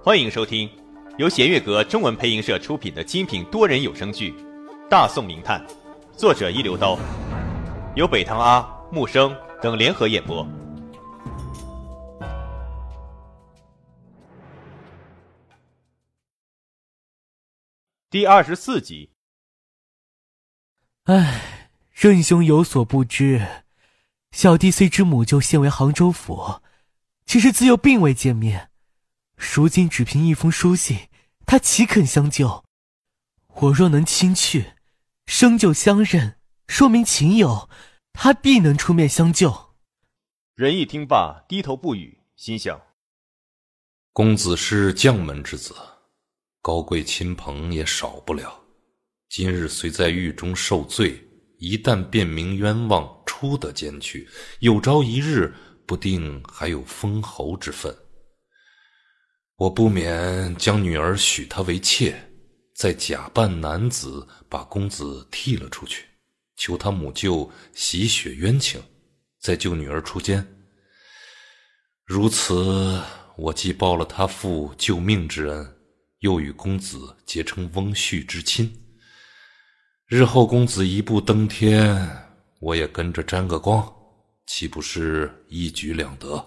欢迎收听由弦乐阁中文配音社出品的精品多人有声剧《大宋名探》，作者一流刀，由北堂阿、木生等联合演播。第24集。 唉，任兄有所不知，小弟虽知母舅现为杭州府，只是自幼并未见面，如今只凭一封书信，他岂肯相救？我若能亲去，生就相认，说明情友，他必能出面相救。 仁义听罢，低头不语，心想： 公子是将门之子，高贵亲朋也少不了。今日虽在狱中受罪，一旦辨明冤枉，出得监去，有朝一日不定还有封侯之分。我不免将女儿许他为妾，再假扮男子把公子替了出去，求他母舅洗雪冤情，再救女儿出监。如此，我既报了他父救命之恩，又与公子结成翁婿之亲。日后公子一步登天，我也跟着沾个光，岂不是一举两得？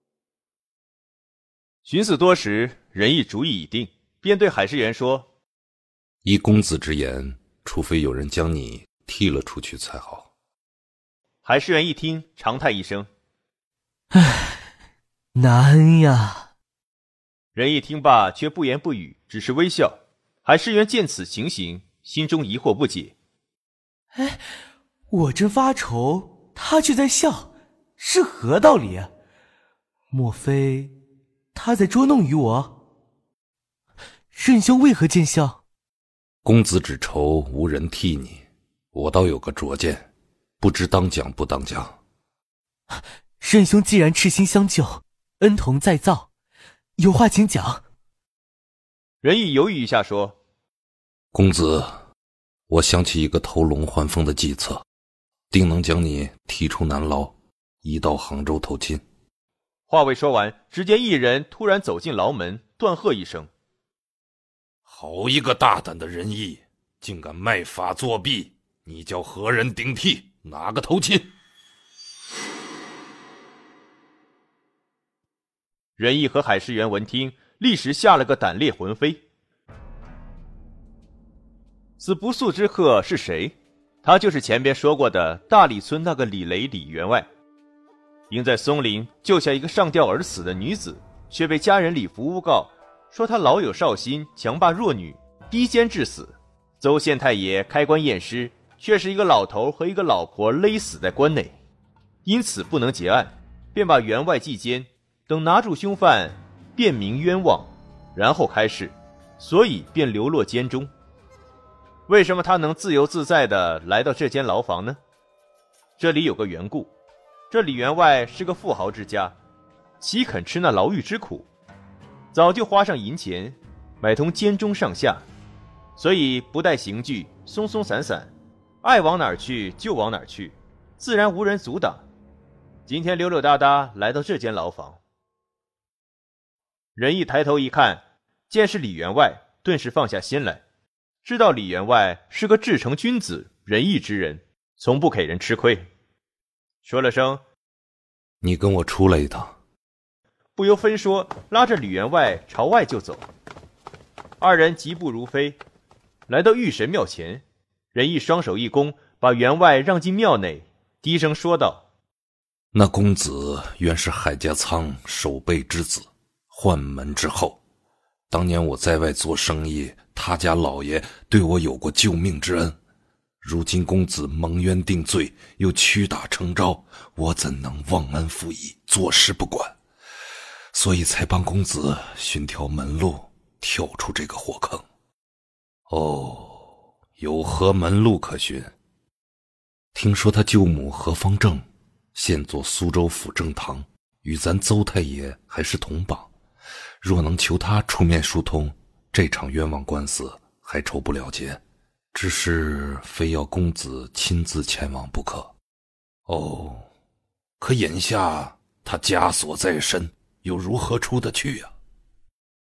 寻思多时，仁义主意已定，便对海世元说： 依公子之言，除非有人将你替了出去才好。 海世元一听，长叹一声： 唉，难呀。 仁义听罢，却不言不语，只是微笑。海世元见此情形，心中疑惑不解。 哎，我正发愁，他却在笑，是何道理啊？莫非他在捉弄于我？任兄为何见笑？ 公子只愁无人替你，我倒有个拙见，不知当讲不当讲。 任兄既然赤心相救，恩同再造，有话请讲。 仁义犹豫一下说： 公子，我想起一个偷龙换凤的计策，定能将你提出南牢，移到杭州投亲。 话未说完，只见一人突然走进牢门，断喝一声： 好一个大胆的仁义，竟敢卖法作弊！你叫何人顶替？哪个投亲？ 仁义和海世元闻听，立时吓了个胆裂魂飞。此不速之客是谁？他就是前边说过的大理村那个李雷李员外。因在松林救下一个上吊而死的女子，却被家人李福诬告，说他老有少心，强霸弱女，逼奸致死。邹县太爷开棺验尸，却是一个老头和一个老婆勒死在棺内，因此不能结案，便把员外祭监，等拿住凶犯，辨明冤枉，然后开释，所以便流落监中。为什么他能自由自在地来到这间牢房呢？这里有个缘故，这李员外是个富豪之家，岂肯吃那牢狱之苦？早就花上银钱买通监中上下，所以不带刑具，松松散散，爱往哪儿去就往哪儿去，自然无人阻挡。今天溜溜达达来到这间牢房。仁义抬头一看，见是李员外，顿时放下心来，知道李员外是个至诚君子、仁义之人，从不给人吃亏。说了声： 你跟我出来一趟。 不由分说，拉着李员外朝外就走。二人疾步如飞，来到御神庙前，仁义双手一弓，把员外让进庙内，低声说道： 那公子原是海家仓守备之子，宦门之后。当年我在外做生意，他家老爷对我有过救命之恩。如今公子蒙冤定罪，又屈打成招，我怎能忘恩负义，坐视不管？所以才帮公子寻条门路，跳出这个火坑。哦，有何门路可寻？听说他舅母何方正现做苏州府正堂，与咱邹太爷还是同榜。若能求他出面疏通，这场冤枉官司还筹不了结，只是非要公子亲自前往不可。哦，可眼下他枷锁在身，又如何出得去啊？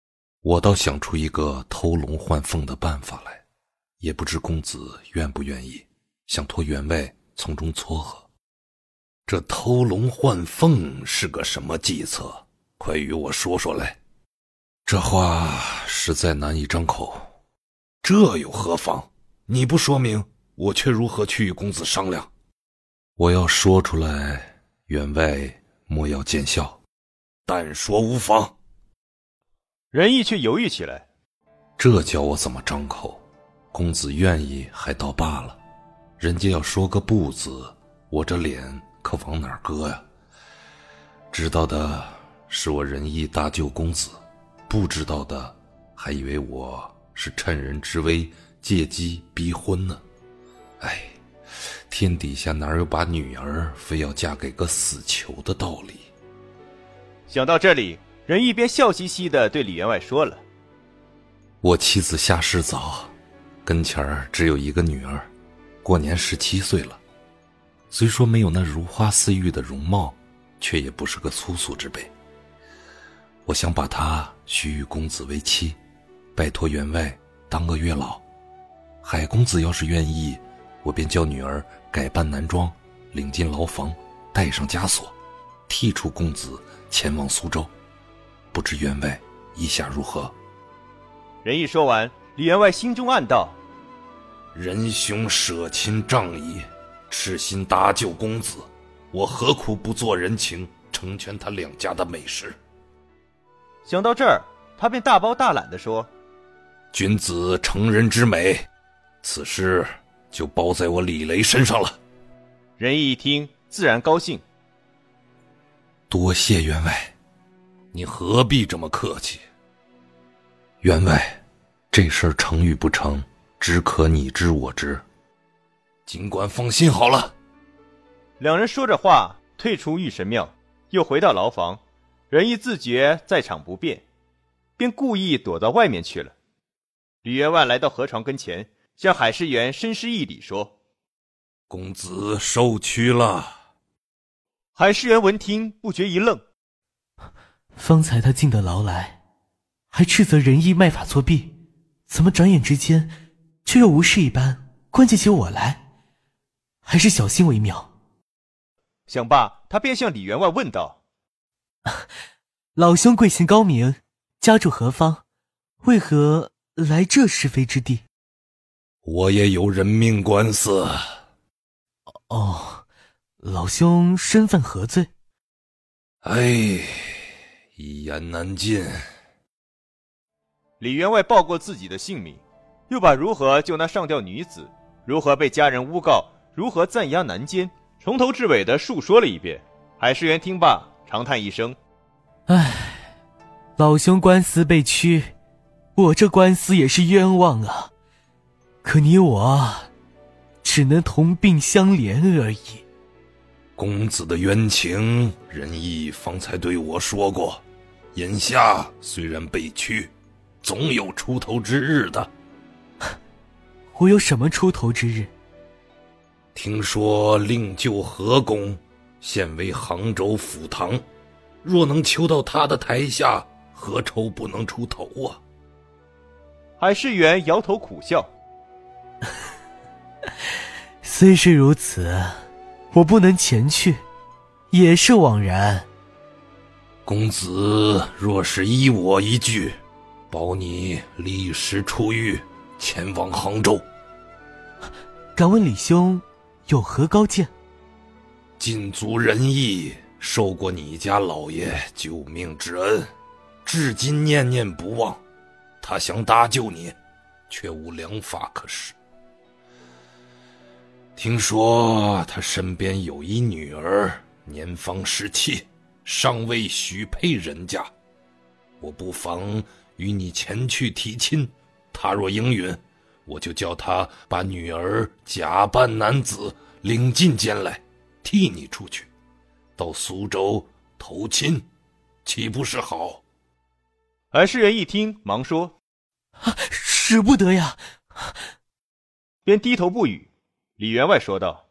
我倒想出一个偷龙换凤的办法来，也不知公子愿不愿意，想托员外从中撮合。这偷龙换凤是个什么计策？快与我说说来。这话实在难以张口。这又何妨？你不说明，我却如何去与公子商量？我要说出来，员外莫要见笑，但说无妨。 仁义却犹豫起来， 这叫我怎么张口？公子愿意还倒罢了，人家要说个不字，我这脸可往哪儿搁呀？知道的是我仁义搭救公子，不知道的还以为我是趁人之危借机逼婚呢。哎，天底下哪有把女儿非要嫁给个死囚的道理？ 想到这里，仁义便笑嘻嘻地对李员外说了： 我妻子下世早，跟前儿只有一个女儿，过年17岁了。虽说没有那如花似玉的容貌，却也不是个粗俗之辈。我想把她许与公子为妻，拜托员外当个月老。海公子要是愿意，我便叫女儿改扮男装，领进牢房，带上枷锁，替出公子前往苏州。不知员外意下如何？ 仁义说完，李员外心中暗道： 仁兄舍亲仗义，痴心搭救公子，我何苦不做人情，成全他两家的美事？ 想到这儿，他便大包大揽地说： 君子成人之美，此事就包在我李雷身上了。 仁义一听，自然高兴。 多谢员外，你何必这么客气？员外，这事儿成与不成，只可你知我知，尽管放心好了。 两人说着话，退出御神庙，又回到牢房。仁义自觉在场不便，便故意躲到外面去了。李员外来到河床跟前，向海师员深施一礼，说： 公子受屈了。 海师员闻听，不觉一愣。 方才他进得牢来，还斥责仁义卖法作弊，怎么转眼之间却又无事一般关切起我来？还是小心为妙。 想罢，他便向李员外问道： 老兄贵姓高明，家住何方，为何来这是非之地？ 我也有人命官司。 哦，老兄身犯何罪？ 哎，一言难尽。 李员外报过自己的姓名，又把如何救那上吊女子，如何被家人诬告，如何暂押南监，从头至尾的述说了一遍。海师员听罢，长叹一声： 唉，老兄官司被屈，我这官司也是冤枉啊。可你我只能同病相怜而已。 公子的冤情，仁义方才对我说过，眼下虽然被屈，总有出头之日的。 我有什么出头之日？ 听说令救何公现为杭州府堂，若能求到他的台下，何愁不能出头啊？ 海师员摇头苦笑： 虽是如此，我不能前去，也是枉然。 公子若是依我一句，保你立时出狱，前往杭州。 敢问李兄有何高见？ 尽足仁义，受过你家老爷救命之恩，至今念念不忘。他想搭救你，却无良法可施。听说他身边有一女儿，年方17，尚未许配人家。我不妨与你前去提亲，他若应允，我就叫他把女儿假扮男子领进监来，替你出去，到苏州投亲，岂不是好？ 海师员一听，忙说： 使不得呀！ 便低头不语。李员外说道：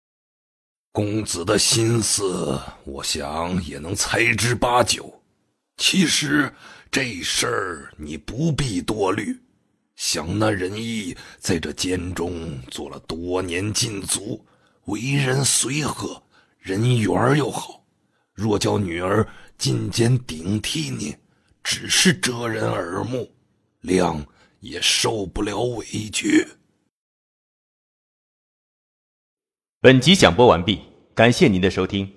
公子的心思，我想也能猜之八九。 其实这事儿你不必多虑。想那仁义在这监中做了多年禁足，为人随和，人缘又好。若叫女儿进监顶替你，只是遮人耳目，谅也受不了委屈。 本集讲播完毕，感谢您的收听。